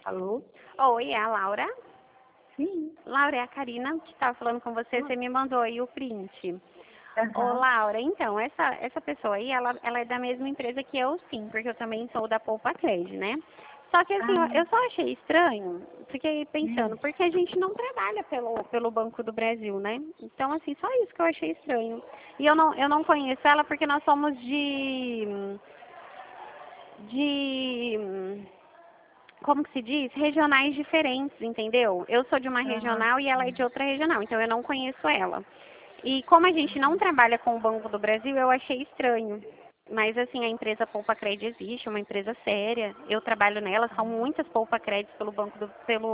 Alô? Oi, é a Laura? Sim. Laura, é a Karina que estava falando com você, você me mandou aí o print. Ô, Aham. Laura, então, essa pessoa aí, ela é da mesma empresa que eu, sim, porque eu também sou da Poupa Cred, né? Só que assim, Ah, eu só achei estranho, fiquei pensando, hum. porque a gente não trabalha pelo Banco do Brasil, né? Então, assim, só isso que eu achei estranho. E eu não conheço ela porque nós somos de como que se diz? Regionais diferentes, entendeu? Eu sou de uma Ah, regional e ela é sim. de outra regional, então eu não conheço ela. E como a gente não trabalha com o Banco do Brasil, eu achei estranho. Mas assim, a empresa Poupa Cred existe, é uma empresa séria. Eu trabalho nela, são muitas Poupa Creds pelo banco do,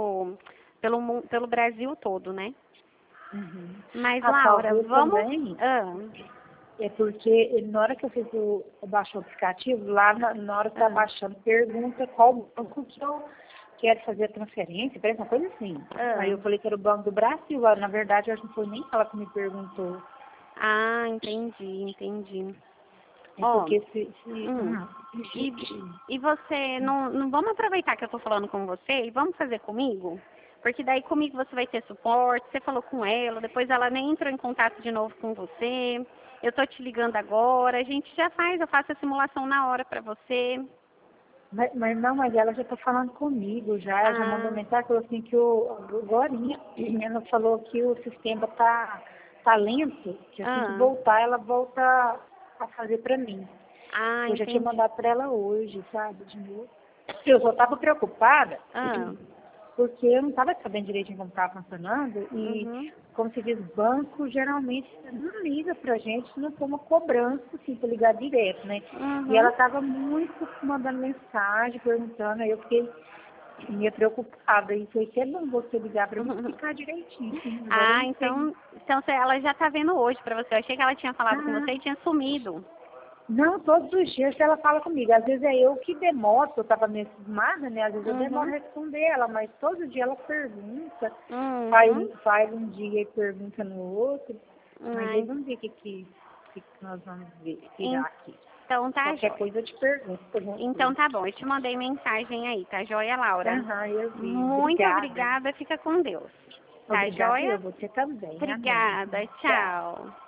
pelo Brasil todo, né? Uhum. Mas Ah, Laura, talvez vamos. também Ah, é porque na hora que eu fiz eu baixei o aplicativo, lá na hora que tá ah, baixando, pergunta qual banco que eu quero fazer a transferência, parece uma coisa assim. Aí ah. eu falei que era o Banco do Brasil, lá, na verdade, eu acho que não foi nem ela que me perguntou. Ah, entendi. É Ó, porque hum. E, e você, não vamos aproveitar que eu tô falando com você e vamos fazer comigo? Porque daí comigo você vai ter suporte, você falou com ela, depois ela nem entrou em contato de novo com você. Eu tô te ligando agora, a gente já faz, eu faço a simulação na hora pra você. Mas não, mas ela já está falando comigo, já mandou Ah, mensagem, falou assim que agorinha, ela falou que o sistema tá lento, que assim que ah, voltar, ela volta a fazer para mim. Eu já tinha entendi. mandado para ela hoje, sabe, de novo. Eu só estava preocupada, Ah, porque eu não estava sabendo direitinho como estava funcionando, e uhum, como se diz, banco geralmente não liga pra gente, não for uma cobrança, assim, para ligar direto, né? E ela uhum. estava muito mandando mensagem, perguntando, aí eu fiquei meio preocupada, e foi que é bom você ligar para me explicar direitinho, assim, agora eu Ah, não sei. então ela já tá vendo hoje pra você. Eu achei que ela tinha falado com Ah, você e tinha sumido. não, todos os dias ela fala comigo. Às vezes é eu que demoro, eu estava meio cismada, né? Às vezes eu demoro Uhum, a responder ela, mas todo dia ela pergunta, uhum. faz um dia e pergunta no outro. Mas aí Ai, vamos ver que nós vamos ver, tirar aqui. então tá Qualquer jóia. coisa eu te pergunto, alguma Então coisa. tá bom, eu te mandei mensagem aí, tá jóia, Laura? Aham, eu vi. Muito Obrigada. obrigada, fica com Deus. Tá Obrigada, eu jóia? você também. Amém. Obrigada, Tchau. tchau.